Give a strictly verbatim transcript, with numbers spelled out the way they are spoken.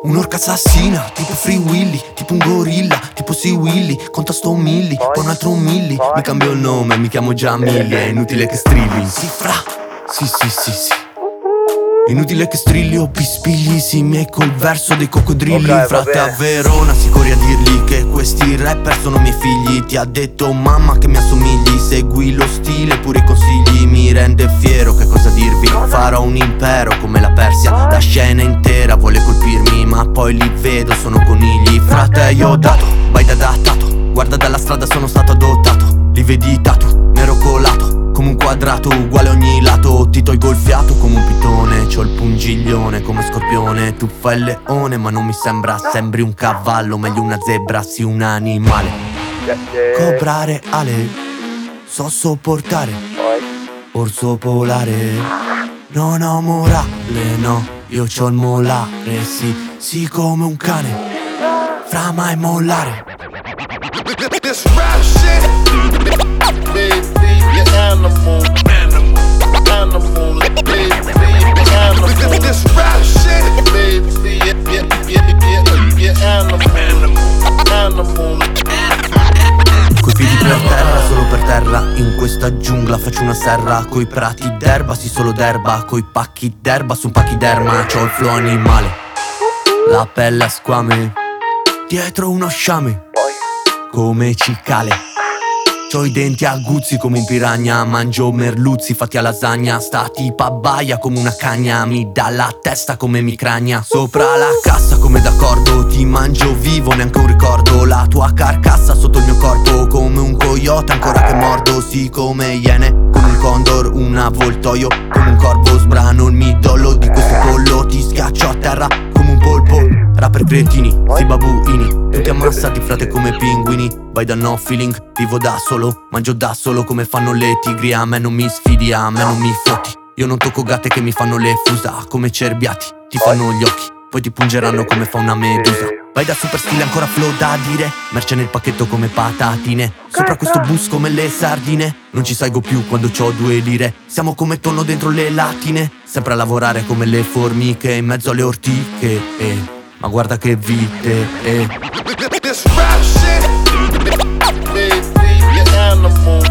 Un'orca assassina, tipo Free Willy, tipo un gorilla, tipo Sea Willy. Conta sto milli, poi un altro milli. Mi cambio il nome, mi chiamo già Milli. È inutile che strilli, sì fra, sì sì sì sì. Inutile che strilli o pispigli, sì miei col verso dei coccodrilli. Okay, frate a Verona, si corri a dirgli che questi rapper sono miei figli. Ti ha detto mamma che mi assomigli, segui lo stile, pure i consigli. Mi rende fiero, che cosa dirvi? Farò un impero come la Persia. La scena intera vuole colpirmi, ma poi li vedo, sono conigli. Frate io ho dato, vai da datato. Guarda dalla strada sono stato adottato. Li vedi tatu, nero colato come un quadrato, uguale a ogni lato. Ti tolgo il fiato come un pitone, c'ho il pungiglione come scorpione. Tu fai il leone ma non mi sembra, sembri un cavallo, meglio una zebra, sì un animale. Cobra reale, so sopportare, orso polare. Non ho morale, no, io c'ho il molare, sì, sì come un cane, fra mai mollare. This rap shit, baby, you're animal, animal, animal, baby, you're animal. This rap shit, baby, you're, you're, you're animal, animal, animal. Coi piedi per terra, solo per terra. In questa giungla faccio una serra. Coi prati d'erba, sì solo d'erba. Coi pacchi d'erba su un pachiderma. C'ho il flow animale, la pelle a squame, dietro uno sciame come cicale. C'ho i denti aguzzi come un piranha. Mangio merluzzi fatti a lasagna. Sta tipa baia come una cagna. Mi dà la testa come micragna. Sopra la cassa come d'accordo. Ti mangio vivo, neanche un ricordo. La tua carcassa sotto il mio corpo come un coyote ancora che mordo. Sì come iene, come un condor, un avvoltoio come un corvo. Sbrano il midollo di questo pollo. Ti schiaccio a terra come un polpo. Rapper cretini, sti babuini, tutti ammassati frate come pinguini. Vai da no feeling, vivo da solo, mangio da solo come fanno le tigri. A me non mi sfidi, a me non mi fotti. Io non tocco gatte che mi fanno le fusa. Come cerbiati, ti fanno gli occhi, poi ti pungeranno come fa una medusa. Vai da super stile ancora flow da dire, merce nel pacchetto come patatine. Sopra questo bus come le sardine, non ci salgo più quando c'ho due lire. Siamo come tonno dentro le latine, sempre a lavorare come le formiche in mezzo alle ortiche, eh. Ma guarda che vite, eh. This rap shit, baby, you're animal.